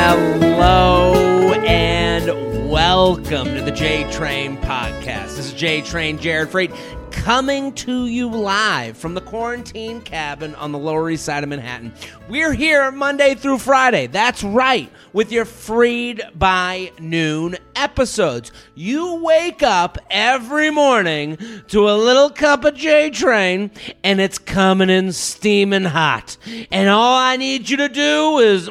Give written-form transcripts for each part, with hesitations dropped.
Hello and welcome to the J Train Podcast. This is J Train Jared Freid coming to you live from the quarantine cabin on the Lower East Side of Manhattan. We're here Monday through Friday. That's right, with your Freed by Noon episodes. You wake up every morning to a little cup of J Train, and it's coming in steaming hot. And all I need you to do is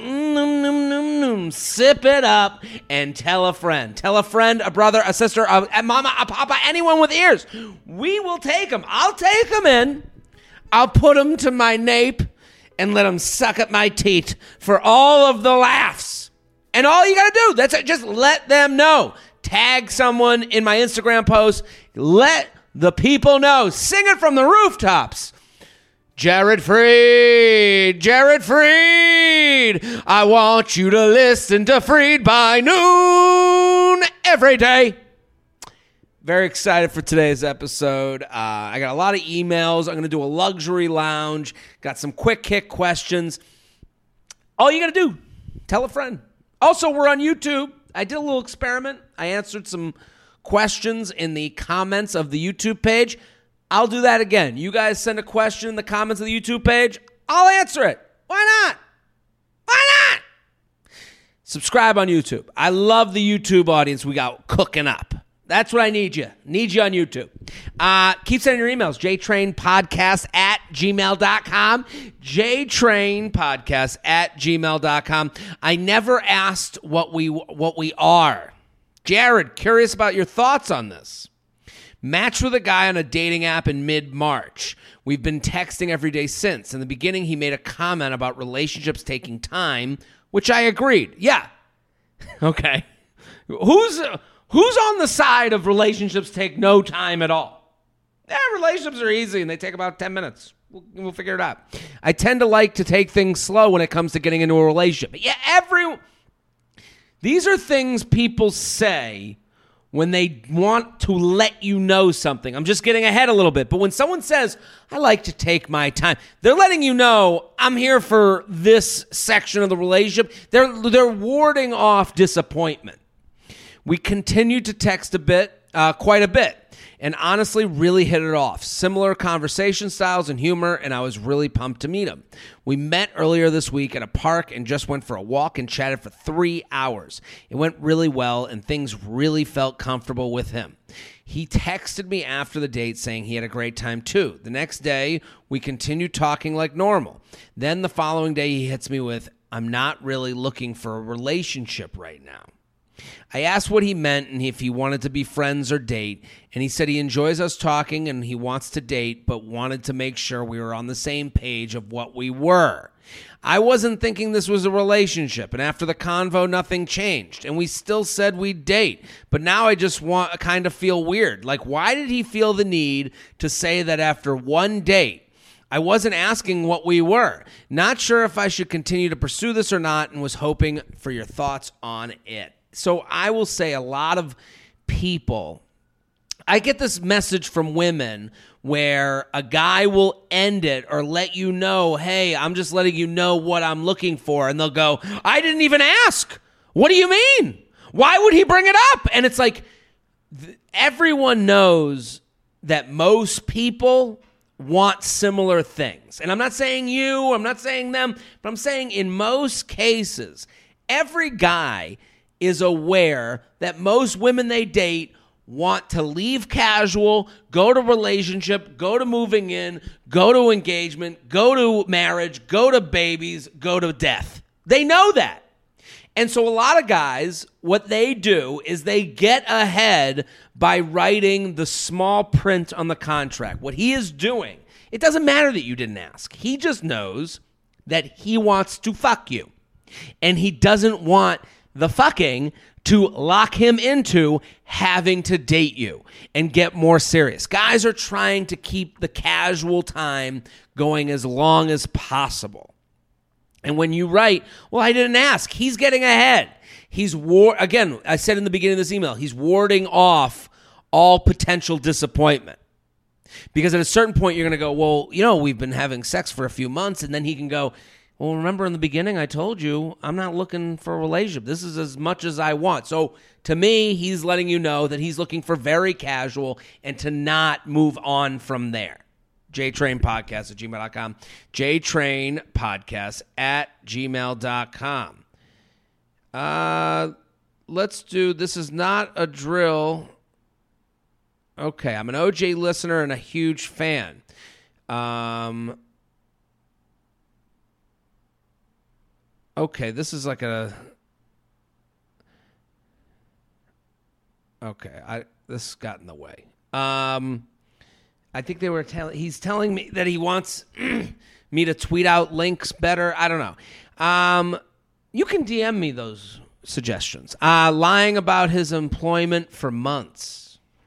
sip it up and tell a friend. Tell a friend, a brother, a sister, a mama, a papa, anyone with ears. We will take them. I'll take them in. I'll put them to my nape and let them suck at my teat for all of the laughs. And all you got to do, that's it. Just let them know. Tag someone in my Instagram post. Let the people know. Sing it from the rooftops. Jared Freid, Jared Freid. I want you to listen to Freed by Noon every day. Very excited for today's episode. I got a lot of emails. I'm going to do a luxury lounge. Got some quick kick questions. All you got to do, tell a friend. Also, we're on YouTube. I did a little experiment. I answered some questions in the comments of the YouTube page. I'll do that again. You guys send a question in the comments of the YouTube page. I'll answer it. Why not? Why not? Subscribe on YouTube. I love the YouTube audience we got cooking up. That's what I need you. Need you on YouTube. Keep sending your emails. jtrainpodcast@gmail.com. jtrainpodcast@gmail.com. I never asked what we are. Jared, curious about your thoughts on this. Matched with a guy on a dating app in mid-March. We've been texting every day since. In the beginning, he made a comment about relationships taking time, which I agreed. Yeah. Okay. Who's on the side of relationships take no time at all? Yeah, relationships are easy and they take about 10 minutes. We'll figure it out. I tend to like to take things slow when it comes to getting into a relationship. But yeah, these are things people say when they want to let you know something. I'm just getting ahead a little bit. But when someone says, I like to take my time, they're letting you know I'm here for this section of the relationship. They're warding off disappointment. We continued to text quite a bit, and honestly really hit it off. Similar conversation styles and humor, and I was really pumped to meet him. We met earlier this week at a park and just went for a walk and chatted for 3 hours. It went really well, and things really felt comfortable with him. He texted me after the date saying he had a great time too. The next day, we continued talking like normal. Then the following day, he hits me with, I'm not really looking for a relationship right now. I asked what he meant and if he wanted to be friends or date, and he said he enjoys us talking and he wants to date, but wanted to make sure we were on the same page of what we were. I wasn't thinking this was a relationship, and after the convo, nothing changed, and we still said we'd date, but now I just kind of feel weird. Like, why did he feel the need to say that after one date? I wasn't asking what we were. Not sure if I should continue to pursue this or not, and was hoping for your thoughts on it. So I will say a lot of people, I get this message from women where a guy will end it or let you know, hey, I'm just letting you know what I'm looking for. And they'll go, I didn't even ask. What do you mean? Why would he bring it up? And it's like, everyone knows that most people want similar things. And I'm not saying you, I'm not saying them, but I'm saying in most cases, every guy is aware that most women they date want to leave casual, go to relationship, go to moving in, go to engagement, go to marriage, go to babies, go to death. They know that. And so a lot of guys, what they do is they get ahead by writing the small print on the contract. What he is doing, it doesn't matter that you didn't ask. He just knows that he wants to fuck you. And he doesn't want the fucking to lock him into having to date you and get more serious. Guys are trying to keep the casual time going as long as possible. And when you write, well, I didn't ask, he's getting ahead. Again, I said in the beginning of this email, he's warding off all potential disappointment. Because at a certain point, you're going to go, well, we've been having sex for a few months. And then he can go, Well, remember in the beginning, I told you I'm not looking for a relationship. This is as much as I want. So to me, he's letting you know that he's looking for very casual and to not move on from there. JTrainPodcast@gmail.com. JTrainPodcast@gmail.com. Let's do, this is not a drill. Okay, I'm an OJ listener and a huge fan. Okay, this is like a... Okay, this got in the way. I think they were he's telling me that he wants me to tweet out links better. I don't know. You can DM me those suggestions. Lying about his employment for months.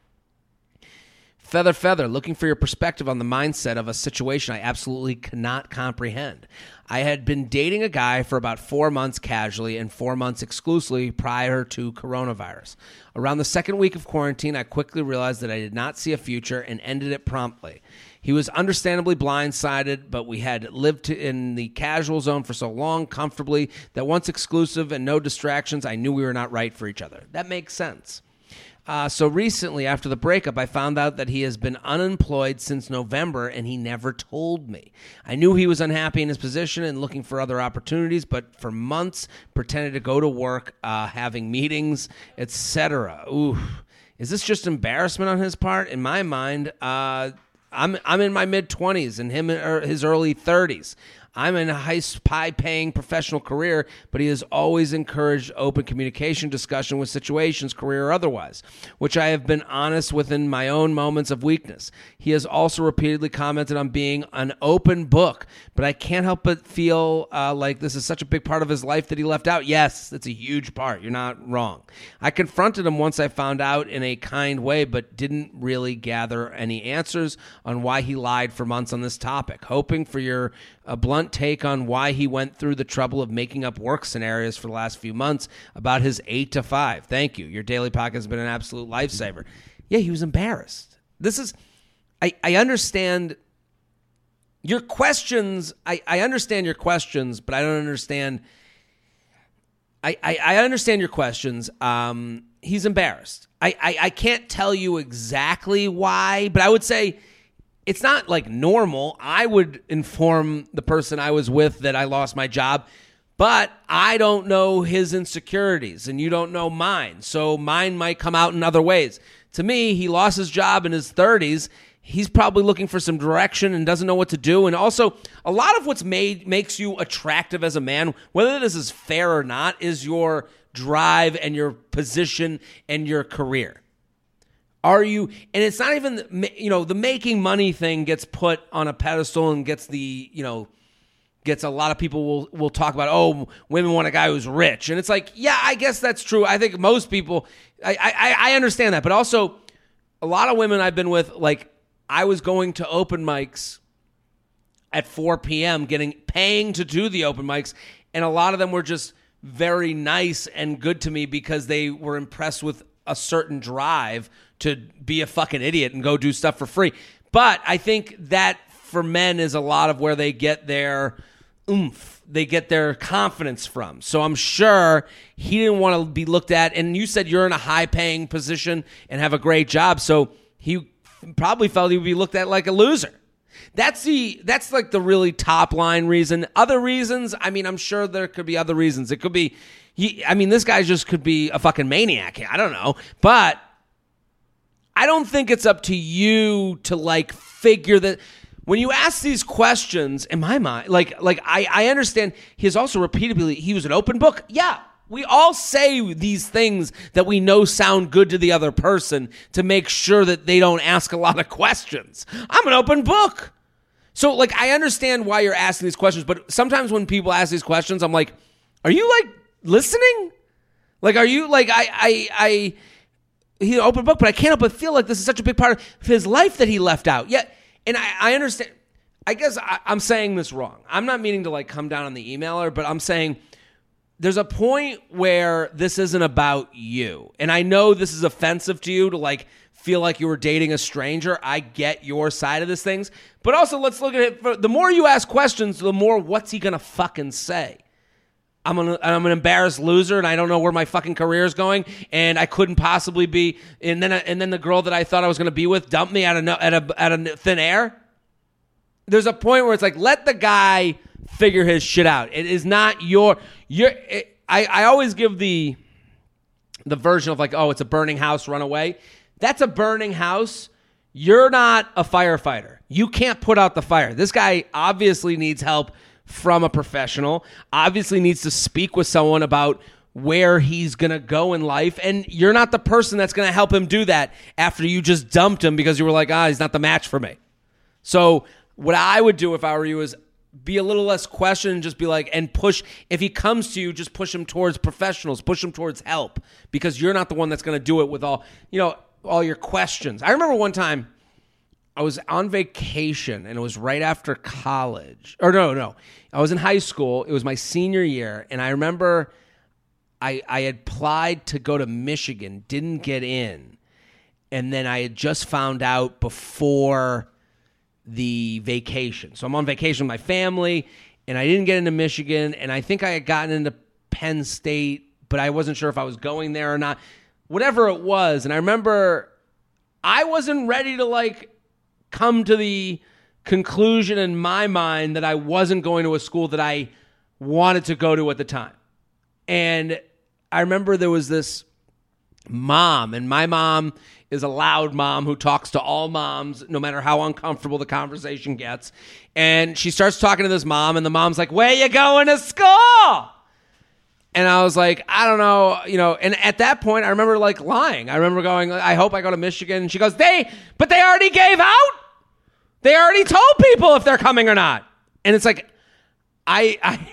Feather, looking for your perspective on the mindset of a situation I absolutely cannot comprehend. I had been dating a guy for about 4 months casually and 4 months exclusively prior to coronavirus. Around the second week of quarantine, I quickly realized that I did not see a future and ended it promptly. He was understandably blindsided, but we had lived in the casual zone for so long comfortably that once exclusive and no distractions, I knew we were not right for each other. That makes sense. So recently, after the breakup, I found out that he has been unemployed since November, and he never told me. I knew he was unhappy in his position and looking for other opportunities, but for months pretended to go to work, having meetings, etc. Ooh, is this just embarrassment on his part? In my mind, I'm in my mid-20s, and him in his early 30s. I'm in a high-paying professional career, but he has always encouraged open communication, discussion with situations, career or otherwise, which I have been honest within my own moments of weakness. He has also repeatedly commented on being an open book, but I can't help but feel like this is such a big part of his life that he left out. Yes, it's a huge part. You're not wrong. I confronted him once I found out in a kind way, but didn't really gather any answers on why he lied for months on this topic. Hoping for your blunt take on why he went through the trouble of making up work scenarios for the last few months about his 8 to 5. Thank you. Your daily podcast has been an absolute lifesaver. Yeah, he was embarrassed. This is, I understand your questions. I understand your questions, but I don't understand. I understand your questions. He's embarrassed. I can't tell you exactly why, but I would say it's not like normal. I would inform the person I was with that I lost my job, but I don't know his insecurities and you don't know mine. So mine might come out in other ways. To me, he lost his job in his 30s. He's probably looking for some direction and doesn't know what to do. And also, a lot of what's makes you attractive as a man, whether this is fair or not, is your drive and your position and your career. Are you, and it's not even, the making money thing gets put on a pedestal and gets gets a lot of people will talk about, oh, women want a guy who's rich. And it's like, yeah, I guess that's true. I think most people, I understand that. But also, a lot of women I've been with, like, I was going to open mics at 4 p.m., paying to do the open mics, and a lot of them were just very nice and good to me because they were impressed with a certain drive to be a fucking idiot and go do stuff for free. But I think that for men is a lot of where they get their oomph, they get their confidence from. So I'm sure he didn't want to be looked at. And you said you're in a high-paying position and have a great job, so he probably felt he would be looked at like a loser. That's like the really top line reason. Other reasons, I mean, I'm sure there could be other reasons. It could be, this guy just could be a fucking maniac. I don't know. But I don't think it's up to you to like figure that. When you ask these questions, in my mind, like I understand he has also repeatedly, he was an open book. Yeah, we all say these things that we know sound good to the other person to make sure that they don't ask a lot of questions. I'm an open book. So, like, I understand why you're asking these questions, but sometimes when people ask these questions, I'm like, are you, like, listening? Like, are you, like, he's an open book, but I can't help but feel like this is such a big part of his life that he left out. Yeah, and I understand. I guess I'm saying this wrong. I'm not meaning to, like, come down on the emailer, but I'm saying there's a point where this isn't about you. And I know this is offensive to you to like feel like you were dating a stranger. I get your side of this things. But also let's look at it. The more you ask questions, the more what's he going to fucking say? I'm an embarrassed loser and I don't know where my fucking career is going and I couldn't possibly be. And then the girl that I thought I was going to be with dumped me out of thin air. There's a point where it's like, let the guy figure his shit out. It is not I always give the version of like, oh, it's a burning house, run away. That's a burning house. You're not a firefighter. You can't put out the fire. This guy obviously needs help from a professional, obviously needs to speak with someone about where he's going to go in life. And you're not the person that's going to help him do that after you just dumped him because you were like, he's not the match for me. So what I would do if I were you is be a little less question and just be like, and push. If he comes to you, just push him towards professionals, push him towards help because you're not the one that's going to do it with all your questions. I remember one time I was on vacation and it was right after college. Or no. I was in high school. It was my senior year. And I remember I had applied to go to Michigan, didn't get in. And then I had just found out before the vacation. So I'm on vacation with my family and I didn't get into Michigan. And I think I had gotten into Penn State, but I wasn't sure if I was going there or not. Whatever it was. And I remember I wasn't ready to like come to the conclusion in my mind that I wasn't going to a school that I wanted to go to at the time. And I remember there was this mom, and my mom is a loud mom who talks to all moms, no matter how uncomfortable the conversation gets. And she starts talking to this mom, and the mom's like, "Where you going to school?" And I was like, I don't know, and at that point, I remember like lying. I remember going, I hope I go to Michigan. And she goes, but they already gave out. They already told people if they're coming or not. And it's like, I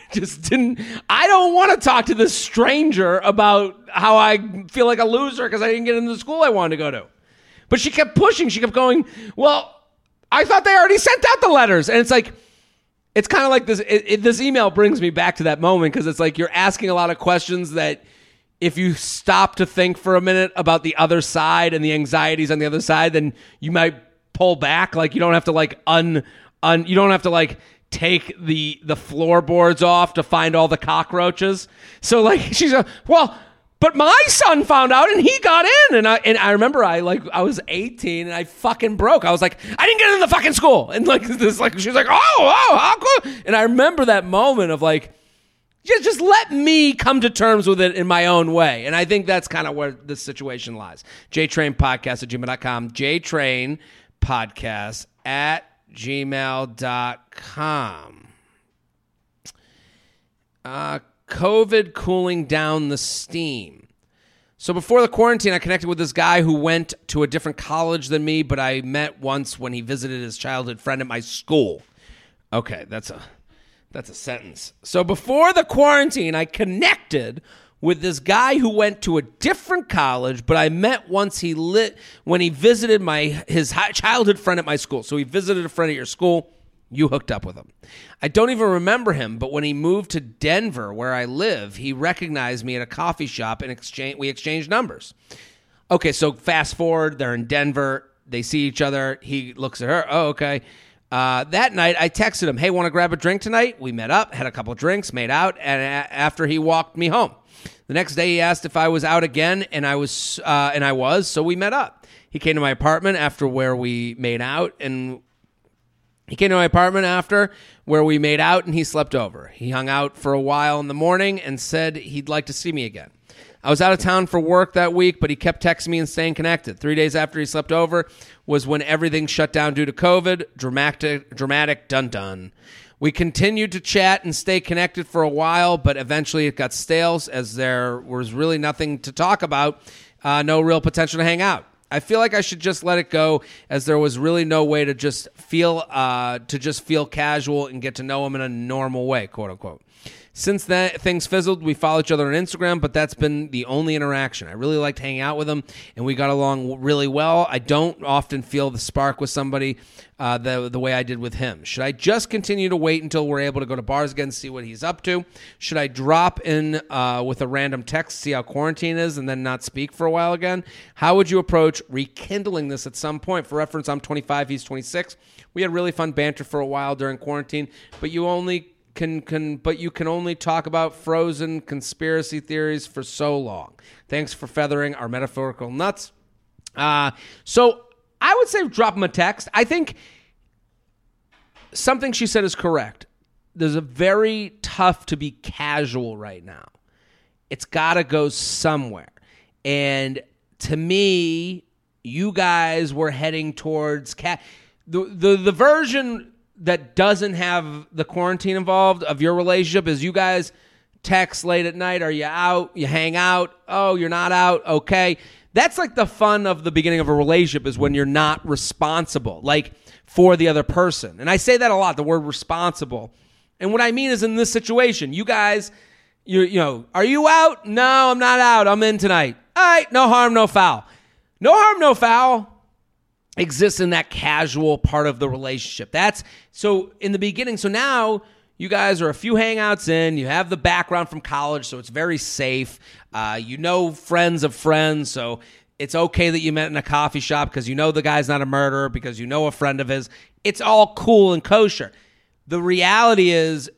don't want to talk to this stranger about how I feel like a loser because I didn't get into the school I wanted to go to. But she kept pushing. She kept going, well, I thought they already sent out the letters. And it's like, it's kind of like this. This email brings me back to that moment because it's like you're asking a lot of questions that if you stop to think for a minute about the other side and the anxieties on the other side, then you might pull back. Like you don't have to like you don't have to like take the floorboards off to find all the cockroaches. So like she's well, but my son found out and he got in, and I remember I was 18 and I fucking broke. I was like, I didn't get into the fucking school, and like this like she's like, oh how cool. And I remember that moment of like, just let me come to terms with it in my own way. And I think that's kind of where this situation lies. JTrainPodcast@gmail.com. JTrainPodcast@gmail.com. COVID cooling down the steam. So before the quarantine, I connected with this guy who went to a different college than me, but I met once when he visited his childhood friend at my school. Okay, that's a sentence. So before the quarantine, I connected with this guy who went to a different college, but I met once when he visited his childhood friend at my school. So he visited a friend at your school. You hooked up with him. I don't even remember him, but when he moved to Denver, where I live, he recognized me at a coffee shop and we exchanged numbers. Okay, so fast forward, they're in Denver. They see each other. He looks at her. Oh, okay. That night, I texted him, hey, want to grab a drink tonight? We met up, had a couple of drinks, made out, and after he walked me home. The next day, he asked if I was out again, and I was, so we met up. He came to my apartment after where we made out, and he slept over. He hung out for a while in the morning and said he'd like to see me again. I was out of town for work that week, but he kept texting me and staying connected. 3 days after he slept over was when everything shut down due to COVID. Dramatic dun-dun. We continued to chat and stay connected for a while, but eventually it got stale as there was really nothing to talk about, no real potential to hang out. I feel like I should just let it go, as there was really no way to just feel casual and get to know him in a normal way, quote unquote. Since that things fizzled, we follow each other on Instagram, but that's been the only interaction. I really liked hanging out with him, and we got along really well. I don't often feel the spark with somebody the way I did with him. Should I just continue to wait until we're able to go to bars again, see what he's up to? Should I drop in with a random text, see how quarantine is, and then not speak for a while again? How would you approach rekindling this at some point? For reference, I'm 25, he's 26. We had really fun banter for a while during quarantine, but you can only talk about frozen conspiracy theories for so long. Thanks for feathering our metaphorical nuts. So I would say drop him a text. I think something she said is correct. There's a very tough to be casual right now. It's got to go somewhere. And to me, you guys were heading towards the version that doesn't have the quarantine involved of your relationship is you guys text late at night. Are you out? You hang out? Oh, you're not out? Okay. That's like the fun of the beginning of a relationship is when you're not responsible, like for the other person. And I say that a lot, the word responsible. And what I mean is in this situation, you guys, you know, are you out? No, I'm not out. I'm in tonight. All right. No harm, no foul. No harm, no foul exists in that casual part of the relationship. That's so in the beginning. So now you guys are a few hangouts in. You have the background from college, so it's very safe. You know friends of friends, so it's okay that you met in a coffee shop because you know the guy's not a murderer, because you know a friend of his. It's all cool and kosher. The reality is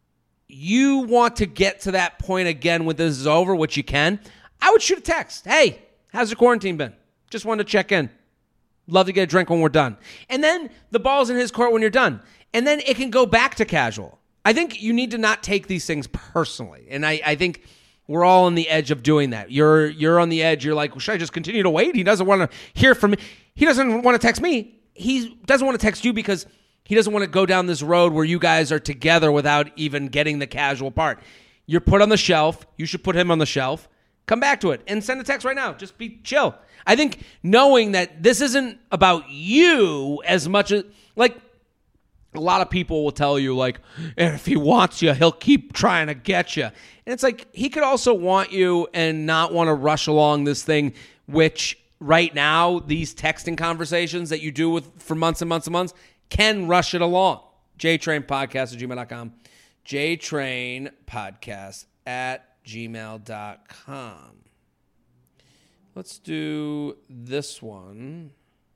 you want to get to that point again when this is over, which you can. I would shoot a text. Hey, how's your quarantine been? Just wanted to check in. Love to get a drink when we're done. And then the ball's in his court when you're done. And then it can go back to casual. I think you need to not take these things personally. And I think we're all on the edge of doing that. You're on the edge. You're like, well, should I just continue to wait? He doesn't want to hear from me. He doesn't want to text me. He doesn't want to text you because he doesn't want to go down this road where you guys are together without even getting the casual part. You're put on the shelf. You should put him on the shelf. Come back to it and send a text right now. Just be chill. I think knowing that this isn't about you as much as, like, a lot of people will tell you, like, if he wants you, he'll keep trying to get you. And it's like, he could also want you and not want to rush along this thing, which right now, these texting conversations that you do for months and months and months can rush it along. JTrainPodcast@gmail.com. JTrainPodcast@gmail.com. Let's do this one.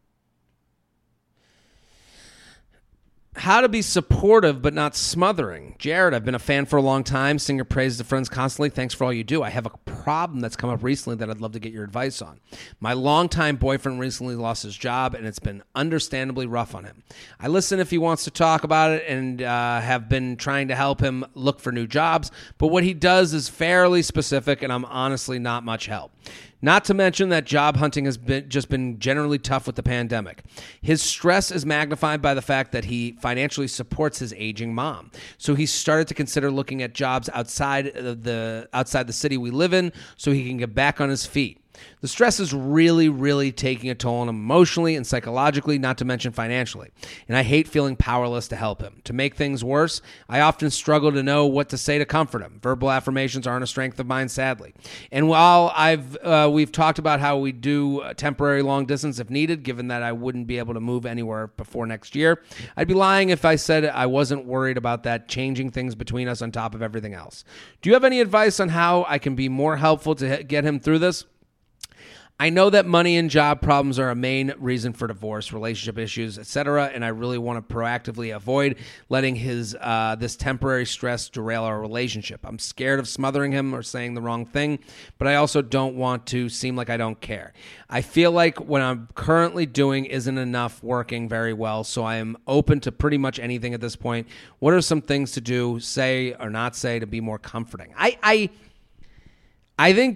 How to be supportive but not smothering. Jared, I've been a fan for a long time. Singer praises to friends constantly. Thanks for all you do. I have a problem that's come up recently that I'd love to get your advice on. My longtime boyfriend recently lost his job, and it's been understandably rough on him. I listen if he wants to talk about it and have been trying to help him look for new jobs, but what he does is fairly specific, and I'm honestly not much help. Not to mention that job hunting has been generally tough with the pandemic. His stress is magnified by the fact that he financially supports his aging mom. So he started to consider looking at jobs outside the city we live in so he can get back on his feet. The stress is really, really taking a toll on him emotionally and psychologically, not to mention financially. And I hate feeling powerless to help him. To make things worse, I often struggle to know what to say to comfort him. Verbal affirmations aren't a strength of mine, sadly. And while we've talked about how we do temporary long distance if needed, given that I wouldn't be able to move anywhere before next year, I'd be lying if I said I wasn't worried about that changing things between us on top of everything else. Do you have any advice on how I can be more helpful to get him through this? I know that money and job problems are a main reason for divorce, relationship issues, etc., and I really want to proactively avoid letting this temporary stress derail our relationship. I'm scared of smothering him or saying the wrong thing, but I also don't want to seem like I don't care. I feel like what I'm currently doing isn't enough working very well, so I am open to pretty much anything at this point. What are some things to do, say or not say, to be more comforting? I think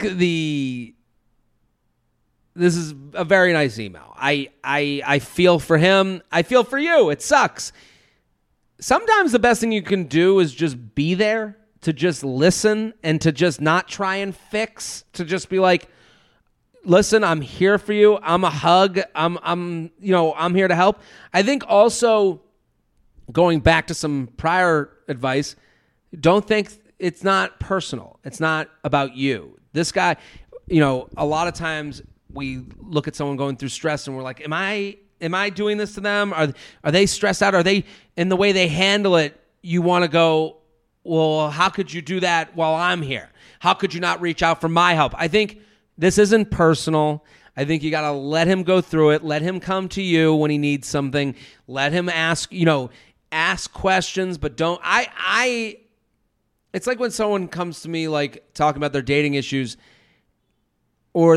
this is a very nice email. I feel for him. I feel for you. It sucks. Sometimes the best thing you can do is just be there, to just listen and to just not try and fix, to just be like, listen, I'm here for you. I'm a hug. I'm here to help. I think also going back to some prior advice, don't think it's not personal. It's not about you. This guy, a lot of times we look at someone going through stress and we're like, am I doing this to them? Are they stressed out? Are they, in the way they handle it, you want to go, well, how could you do that while I'm here? How could you not reach out for my help? I think this isn't personal. I think you got to let him go through it. Let him come to you when he needs something. Let him ask questions, but don't. It's like when someone comes to me like talking about their dating issues, or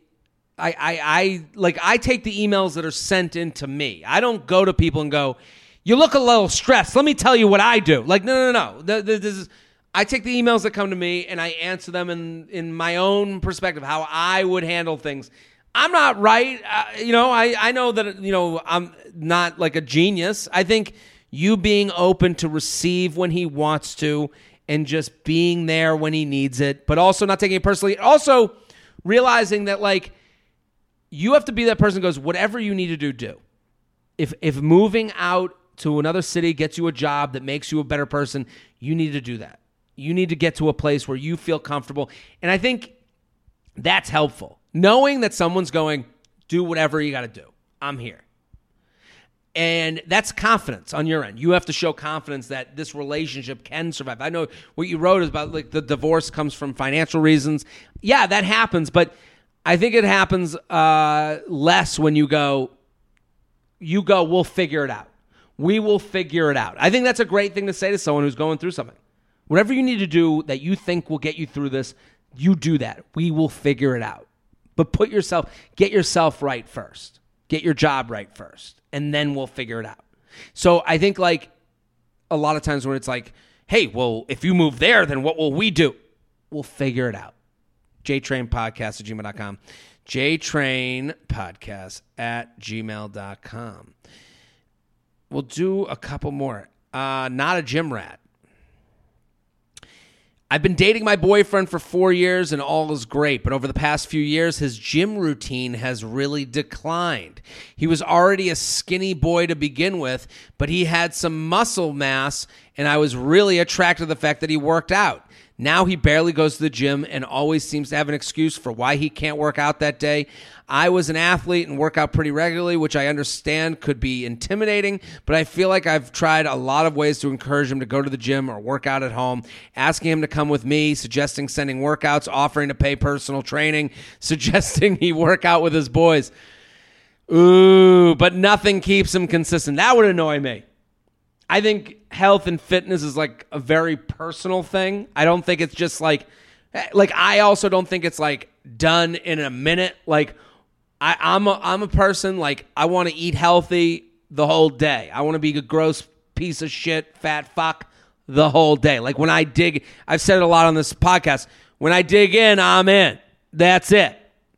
I take the emails that are sent in to me. I don't go to people and go, you look a little stressed. Let me tell you what I do. Like, no. I take the emails that come to me and I answer them in my own perspective, how I would handle things. I'm not right. I know that, I'm not like a genius. I think you being open to receive when he wants to and just being there when he needs it, but also not taking it personally. Also realizing that, like, you have to be that person who goes, whatever you need to do. If moving out to another city gets you a job that makes you a better person, you need to do that. You need to get to a place where you feel comfortable. And I think that's helpful. Knowing that someone's going, do whatever you got to do. I'm here. And that's confidence on your end. You have to show confidence that this relationship can survive. I know what you wrote is about, like, the divorce comes from financial reasons. Yeah, that happens. But I think it happens less when you go, we'll figure it out. We will figure it out. I think that's a great thing to say to someone who's going through something. Whatever you need to do that you think will get you through this, you do that. We will figure it out. But get yourself right first. Get your job right first. And then we'll figure it out. So I think, like, a lot of times when it's like, hey, well, if you move there, then what will we do? We'll figure it out. jtrainpodcast@gmail.com. jtrainpodcast@gmail.com. We'll do a couple more. Not a gym rat. I've been dating my boyfriend for 4 years and all is great, but over the past few years, his gym routine has really declined. He was already a skinny boy to begin with, but he had some muscle mass, and I was really attracted to the fact that he worked out. Now he barely goes to the gym and always seems to have an excuse for why he can't work out that day. I was an athlete and work out pretty regularly, which I understand could be intimidating, but I feel like I've tried a lot of ways to encourage him to go to the gym or work out at home, asking him to come with me, suggesting sending workouts, offering to pay personal training, suggesting he work out with his boys. Ooh, but nothing keeps him consistent. That would annoy me. I think health and fitness is like a very personal thing. I don't think it's just like I also don't think it's like done in a minute. Like I'm a person, like, I want to eat healthy the whole day. I want to be a gross piece of shit, fat fuck the whole day. Like when I dig, I've said it a lot on this podcast, when I dig in, I'm in. That's it.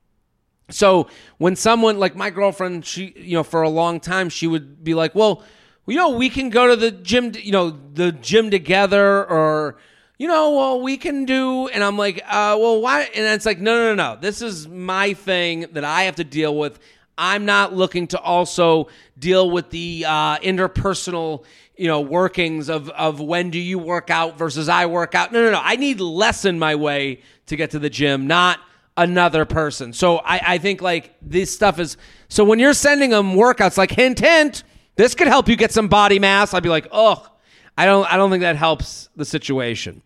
So when someone like my girlfriend, she, for a long time, she would be like, well, we can go to the gym, the gym together, or, well, we can do, and I'm like, well, why? And it's like, no. This is my thing that I have to deal with. I'm not looking to also deal with the interpersonal, workings of when do you work out versus I work out. No. I need less in my way to get to the gym, not another person. So I think, like, this stuff is, so when you're sending them workouts, like, hint, this could help you get some body mass, I'd be like, oh, I don't think that helps the situation.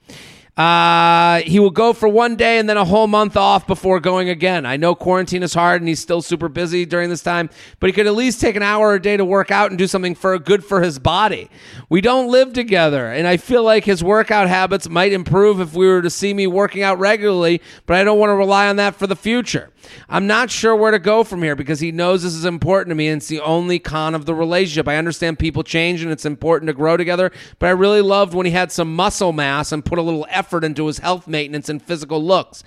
He will go for 1 day and then a whole month off before going again. I know quarantine is hard and he's still super busy during this time, but he could at least take an hour a day to work out and do something good for his body. We don't live together, and I feel like his workout habits might improve if we were to see me working out regularly, but I don't want to rely on that for the future. I'm not sure where to go from here because he knows this is important to me and it's the only con of the relationship. I understand people change and it's important to grow together, but I really loved when he had some muscle mass and put a little effort into his health maintenance and physical looks.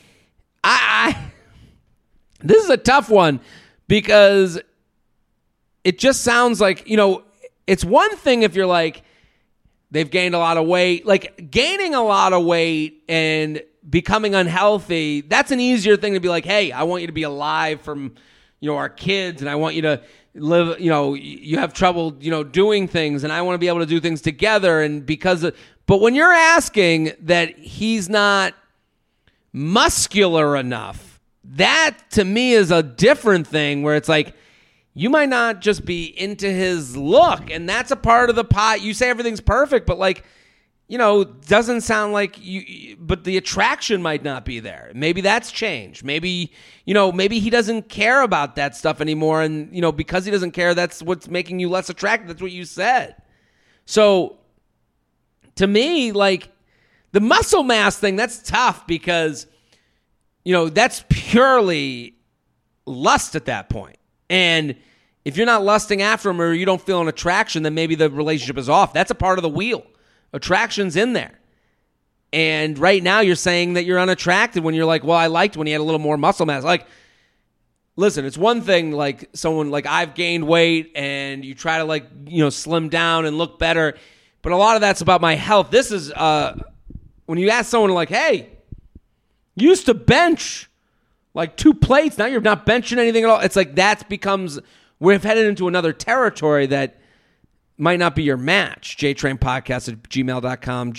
This is a tough one because it just sounds like, it's one thing if you're like, they've gained a lot of weight, like gaining a lot of weight and becoming unhealthy, that's an easier thing to be like, hey, I want you to be alive from, our kids, and I want you to live, you have trouble, doing things, and I want to be able to do things together, and because of, But when you're asking that he's not muscular enough, that to me is a different thing where it's like, you might not just be into his look, and that's a part of the pot. You say everything's perfect, but like, doesn't sound like you, but the attraction might not be there. Maybe that's changed. Maybe he doesn't care about that stuff anymore. And, because he doesn't care, that's what's making you less attractive. That's what you said. So to me, like the muscle mass thing, that's tough because, that's purely lust at that point. And if you're not lusting after him or you don't feel an attraction, then maybe the relationship is off. That's a part of the wheel. Attraction's in there. And right now you're saying that you're unattracted when you're like, well, I liked when he had a little more muscle mass. Like, listen, it's one thing like someone like I've gained weight and you try to slim down and look better. But a lot of that's about my health. This is when you ask someone like, hey, you used to bench like 2 plates. Now you're not benching anything at all. It's like we've headed into another territory that might not be your match. JTrainPodcast@gmail.com.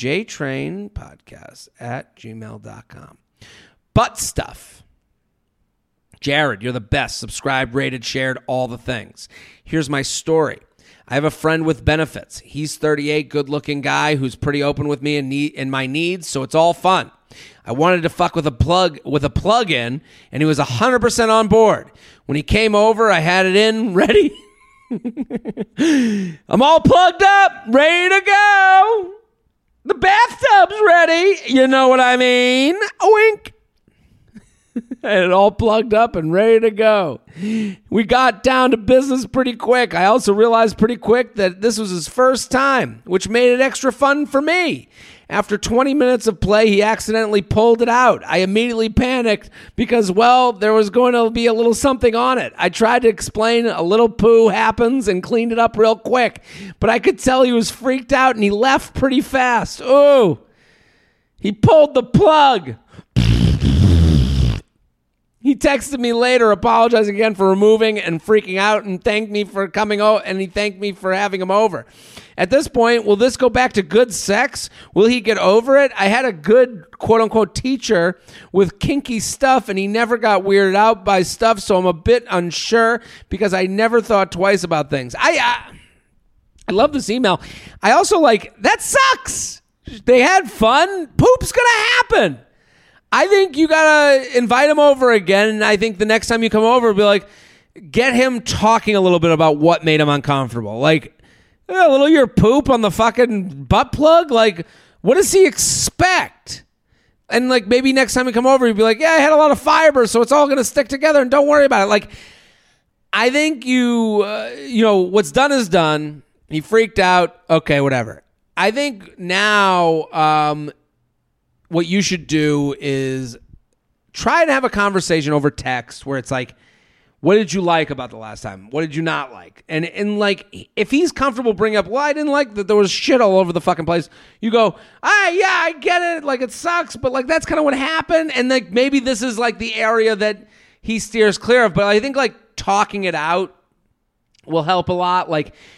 JTrainPodcast@gmail.com. Butt stuff. Jared, you're the best. Subscribed, rated, shared, all the things. Here's my story. I have a friend with benefits. He's 38, good-looking guy who's pretty open with me and my needs, so it's all fun. I wanted to fuck with a plug-in, and he was 100% on board. When he came over, I had it in, ready. I'm all plugged up, ready to go. The bathtub's ready. You know what I mean? A wink. I had it all plugged up and ready to go. We got down to business pretty quick. I also realized pretty quick that this was his first time, which made it extra fun for me. After 20 minutes of play, he accidentally pulled it out. I immediately panicked because, well, there was going to be a little something on it. I tried to explain a little poo happens and cleaned it up real quick, but I could tell he was freaked out and he left pretty fast. Ooh, he pulled the plug. He texted me later, apologizing again for removing and freaking out, and thanked me for coming over, and he thanked me for having him over. At this point, will this go back to good sex? Will he get over it? I had a good quote-unquote teacher with kinky stuff, and he never got weirded out by stuff, so I'm a bit unsure because I never thought twice about things. I love this email. I also that sucks. They had fun. Poop's going to happen. I think you got to invite him over again, and I think the next time you come over, be like, get him talking a little bit about what made him uncomfortable. Like, a little your poop on the fucking butt plug? Like, what does he expect? And, maybe next time you come over, you'd be like, yeah, I had a lot of fiber, so it's all going to stick together, and don't worry about it. Like, I think what's done is done. He freaked out. Okay, whatever. I think now what you should do is try to have a conversation over text where it's like, what did you like about the last time? What did you not like? And if he's comfortable bringing up, well, I didn't like that there was shit all over the fucking place. You go, yeah, I get it. It sucks, but that's kind of what happened. And maybe this is the area that he steers clear of. But I think talking it out will help a lot.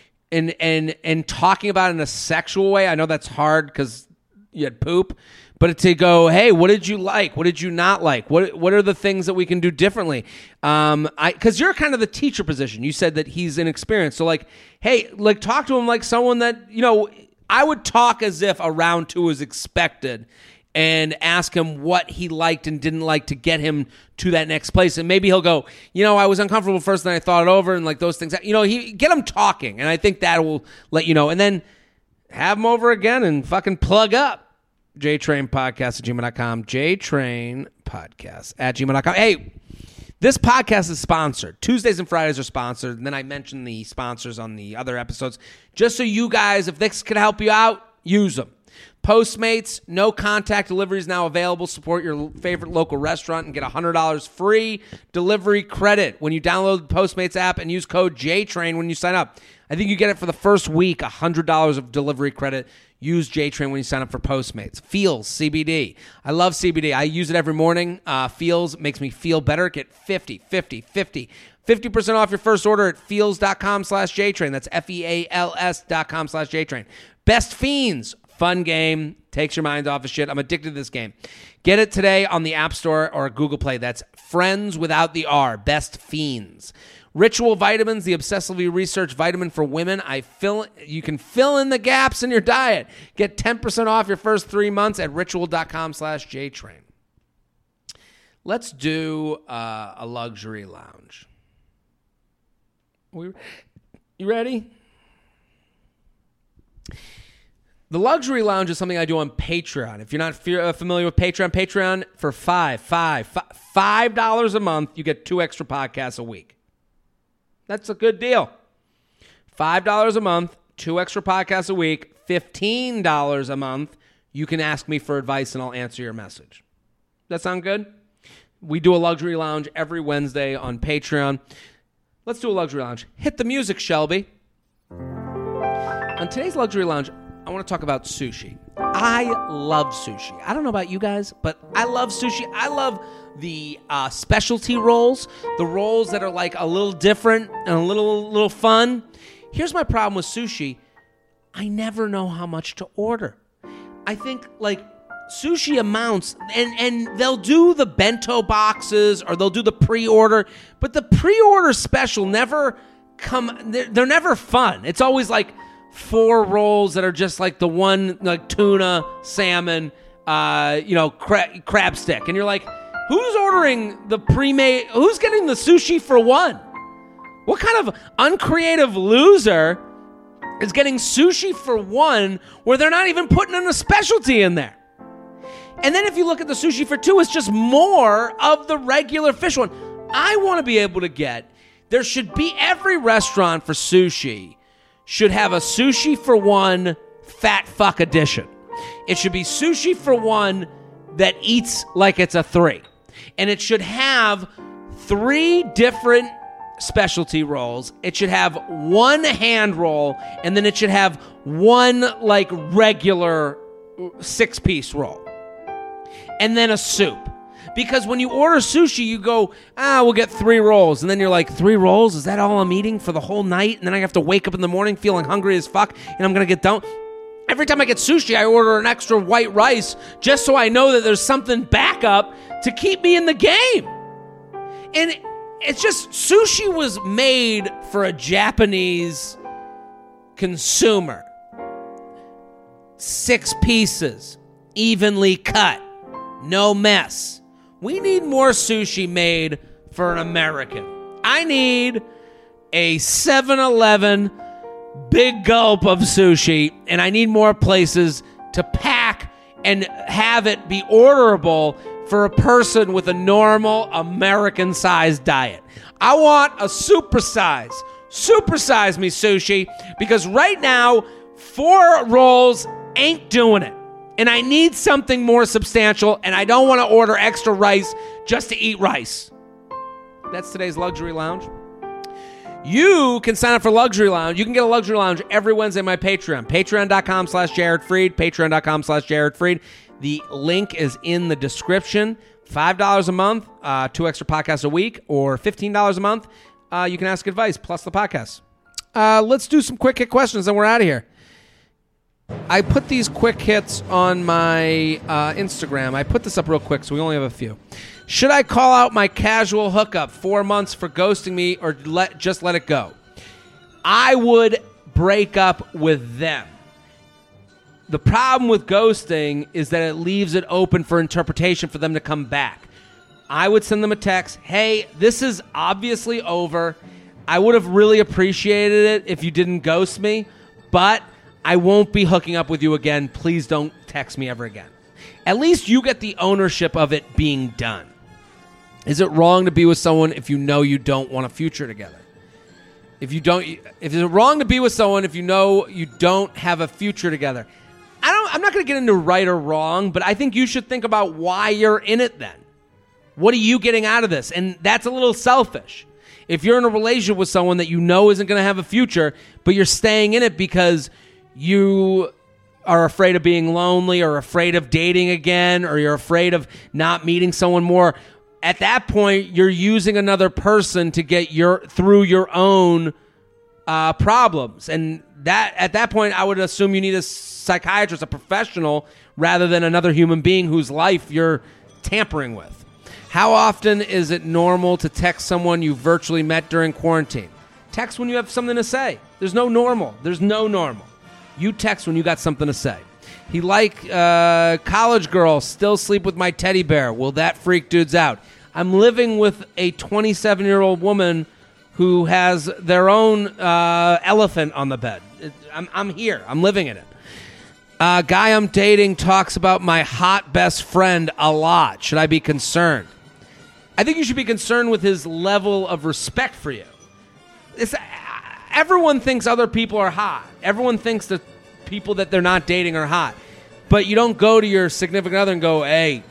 And talking about it in a sexual way. I know that's hard because you had poop. But to go, hey, what did you like? What did you not like? What are the things that we can do differently? Because you're kind of the teacher position. You said that he's inexperienced. So hey, talk to him like someone that, I would talk as if a round 2 is expected and ask him what he liked and didn't like to get him to that next place. And maybe he'll go, I was uncomfortable first, then I thought it over, and those things. Get him talking, and I think that will let you know. And then have him over again and fucking plug up. JTrainPodcast@gmail.com. JTrainPodcast@gmail.com. Hey, this podcast is sponsored. Tuesdays and Fridays are sponsored. And then I mentioned the sponsors on the other episodes. Just so you guys, if this could help you out, use them. Postmates, no contact delivery is now available. Support your favorite local restaurant and get $100 free delivery credit when you download the Postmates app and use code JTRAIN when you sign up. I think you get it for the first week, $100 of delivery credit. Use JTRAIN when you sign up for Postmates. Feels CBD. I love CBD. I use it every morning. Feels makes me feel better. Get 50% off your first order at feels.com/JTRAIN. That's FEALS.com/JTRAIN. Best Fiends. fun game. Takes your mind off of shit. I'm addicted to this game. Get it today on the App Store or Google Play. That's Friends without the R. Best Fiends. Ritual Vitamins, the obsessively researched vitamin for women. You can fill in the gaps in your diet. Get 10% off your first 3 months at ritual.com/JTrain. Let's do a luxury lounge. You ready? The luxury lounge is something I do on Patreon. If you're not familiar with Patreon for $5 a month, you get 2 extra podcasts a week. That's a good deal. $5 a month, 2 extra podcasts a week, $15 a month. You can ask me for advice and I'll answer your message. That sound good? We do a luxury lounge every Wednesday on Patreon. Let's do a luxury lounge. Hit the music, Shelby. On today's luxury lounge, I want to talk about sushi. I love sushi. I don't know about you guys, but I love sushi. I love the specialty rolls, the rolls that are like a little different and a little fun. Here's my problem with sushi. I never know how much to order. I think like sushi amounts, and they'll do the bento boxes or they'll do the pre-order, but the pre-order special never they're never fun. It's always like 4 rolls that are just like the one, like tuna, salmon, crab stick. And you're like, who's ordering the pre-made? Who's getting the sushi for 1? What kind of uncreative loser is getting sushi for 1 where they're not even putting in a specialty in there? And then if you look at the sushi for 2, it's just more of the regular fish one. I want to be able to there should be every restaurant for sushi should have a sushi for 1 fat fuck edition. It should be sushi for 1 that eats like it's a 3. And it should have 3 different specialty rolls. It should have 1 hand roll, and then it should have 1 like regular 6-piece roll. And then a soup. Because when you order sushi, you go, we'll get 3 rolls. And then you're like, 3 rolls? Is that all I'm eating for the whole night? And then I have to wake up in the morning feeling hungry as fuck, and I'm going to get down. Every time I get sushi, I order an extra white rice just so I know that there's something backup to keep me in the game. And it's just, sushi was made for a Japanese consumer. 6 pieces, evenly cut, no mess. We need more sushi made for an American. I need a 7-Eleven big gulp of sushi, and I need more places to pack and have it be orderable for a person with a normal American-sized diet. I want a supersize me sushi, because right now, 4 rolls ain't doing it. And I need something more substantial, and I don't want to order extra rice just to eat rice. That's today's Luxury Lounge. You can sign up for Luxury Lounge. You can get a Luxury Lounge every Wednesday on my Patreon. Patreon.com/JaredFreed. Patreon.com/JaredFreed. The link is in the description. $5 a month, 2 extra podcasts a week, or $15 a month. You can ask advice, plus the podcast. Let's do some quick hit questions, and we're out of here. I put these quick hits on my Instagram. I put this up real quick, so we only have a few. Should I call out my casual hookup 4 months for ghosting me, or just let it go? I would break up with them. The problem with ghosting is that it leaves it open for interpretation for them to come back. I would send them a text, hey, this is obviously over. I would have really appreciated it if you didn't ghost me, but I won't be hooking up with you again. Please don't text me ever again. At least you get the ownership of it being done. Is it wrong to be with someone if you know you don't want a future together? If it's wrong to be with someone if you know you don't have a future together? I'm not going to get into right or wrong, but I think you should think about why you're in it then. What are you getting out of this? And that's a little selfish. If you're in a relationship with someone that you know isn't going to have a future, but you're staying in it because you are afraid of being lonely or afraid of dating again, or you're afraid of not meeting someone more, at that point, you're using another person to get through your own problems. And That at that point, I would assume you need a psychiatrist, a professional, rather than another human being whose life you're tampering with. How often is it normal to text someone you virtually met during quarantine? Text when you have something to say. There's no normal. There's no normal. You text when you got something to say. He college girl, still sleep with my teddy bear. Will that freak dudes out? I'm living with a 27-year-old woman who has their own elephant on the bed. I'm here. I'm living in it. Guy I'm dating talks about my hot best friend a lot. Should I be concerned? I think you should be concerned with his level of respect for you. Everyone thinks other people are hot. Everyone thinks that people that they're not dating are hot. But you don't go to your significant other and go, hey,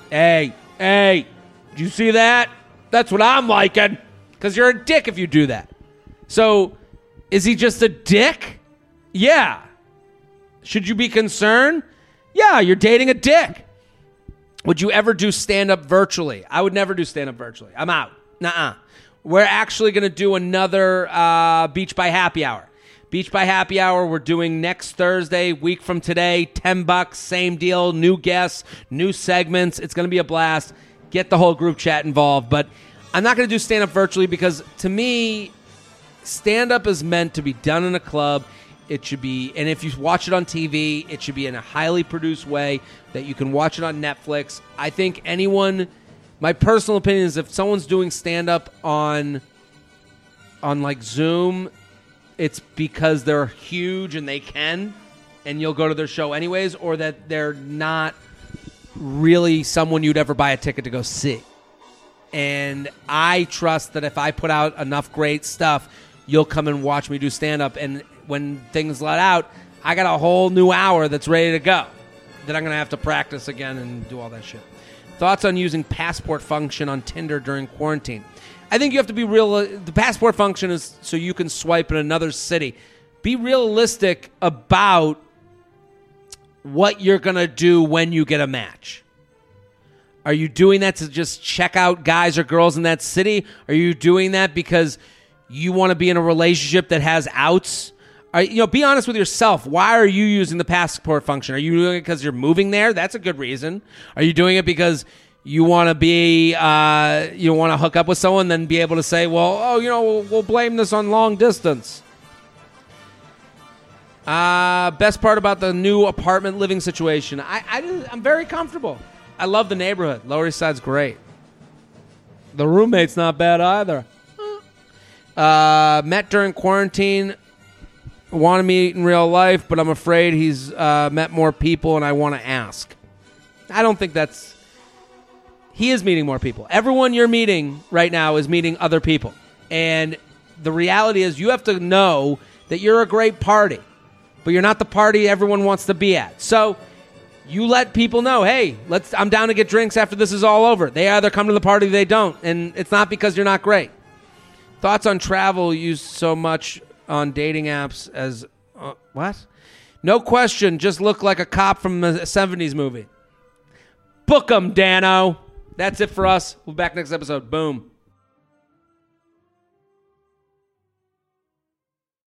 did you see that? That's what I'm liking. Because you're a dick if you do that. So, is he just a dick? Yeah. Should you be concerned? Yeah, you're dating a dick. Would you ever do stand-up virtually? I would never do stand-up virtually. I'm out. Nuh-uh. We're actually going to do another Beach by Happy Hour. Beach by Happy Hour we're doing next Thursday, week from today, $10, same deal, new guests, new segments. It's going to be a blast. Get the whole group chat involved. But I'm not going to do stand-up virtually because, to me, stand-up is meant to be done in a club. It should be, and if you watch it on TV, it should be in a highly produced way that you can watch it on Netflix. I think anyone, my personal opinion is if someone's doing stand-up on like Zoom, it's because they're huge and they can, and you'll go to their show anyways, or that they're not really someone you'd ever buy a ticket to go see. And I trust that if I put out enough great stuff, you'll come and watch me do stand-up. And when things let out, I got a whole new hour that's ready to go that I'm going to have to practice again and do all that shit. Thoughts on using passport function on Tinder during quarantine? I think you have to be real. The passport function is so you can swipe in another city. Be realistic about what you're going to do when you get a match. Are you doing that to just check out guys or girls in that city? Are you doing that because you want to be in a relationship that has outs? Be honest with yourself. Why are you using the passport function? Are you doing it because you're moving there? That's a good reason. Are you doing it because you want to be, you want to hook up with someone, then be able to say, well, we'll blame this on long distance. Best part about the new apartment living situation. I'm very comfortable. I love the neighborhood. Lower East Side's great. The roommate's not bad either. Met during quarantine. Want to meet in real life, but I'm afraid he's met more people and I want to ask. I don't think that's... He is meeting more people. Everyone you're meeting right now is meeting other people. And the reality is you have to know that you're a great party, but you're not the party everyone wants to be at. So you let people know, hey, I'm down to get drinks after this is all over. They either come to the party or they don't. And it's not because you're not great. Thoughts on travel used so much on dating apps as... what? No question. Just look like a cop from a 70s movie. Book 'em, Dano. That's it for us. We'll be back next episode. Boom.